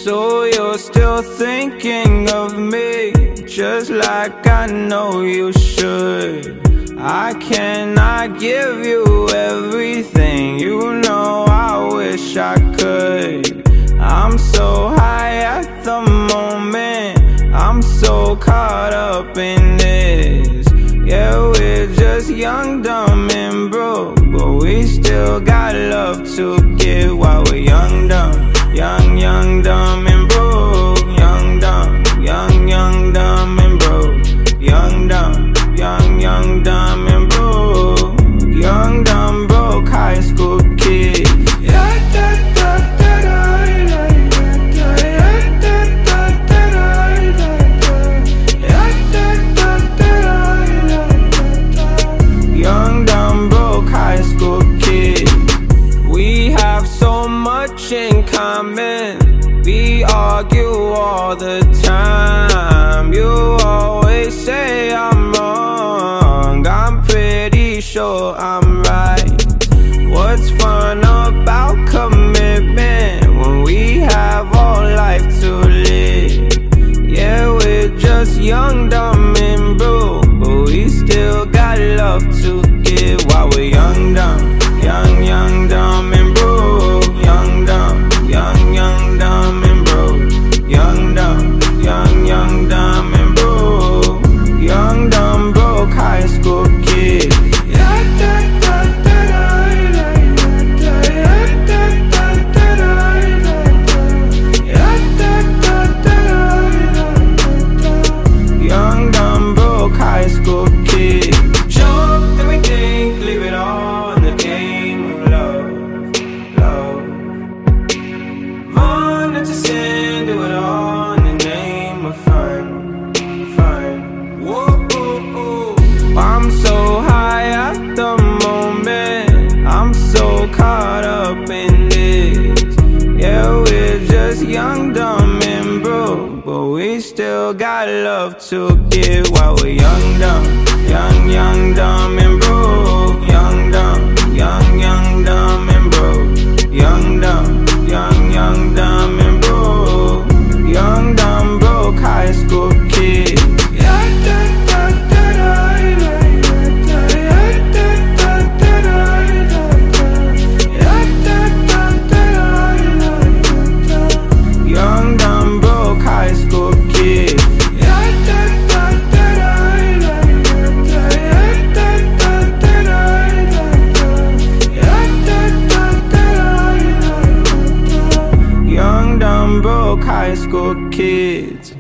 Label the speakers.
Speaker 1: So you're still thinking of me, just like I know you should. I cannot give you everything, you know I wish I could. I'm so high at the moment, I'm so caught up in this. Yeah, we're just young, dumb, and broke, but we still got love to give while we're young, dumb. Young, dumb, and broke. Young, dumb, dumb, and broke. Young, dumb, dumb, and broke. Young, dumb, broke high school kid. Young, dumb, broke high school kid. We have so much in common. We argue all the time. You always say I'm wrong, I'm pretty sure I'm right. What's fun about commitment when we have all life to live? Yeah, we're just young, dumb, and broke, but we still got love to give while we're young, dumb. Young, dumb, and broke. Young, dumb, dumb, and broke. Young, dumb, dumb, and broke. Young, dumb, broke high school kid. Young, dumb, broke high school kid. Show up, then we think, leave it all in the game of love. Wanted to sin, do it all in the name of fun. Whoa. I'm so high at the moment, I'm so caught up in this. Yeah, we're just young, dumb, and broke, but we still got love to give while we're young, dumb. Young, dumb, and broke. Young, dumb, dumb, and broke. Young, dumb, dumb, and broke. Young, dumb, broke high school kid. Young, dumb, broke high school kid. Young, dumb, broke high school kids.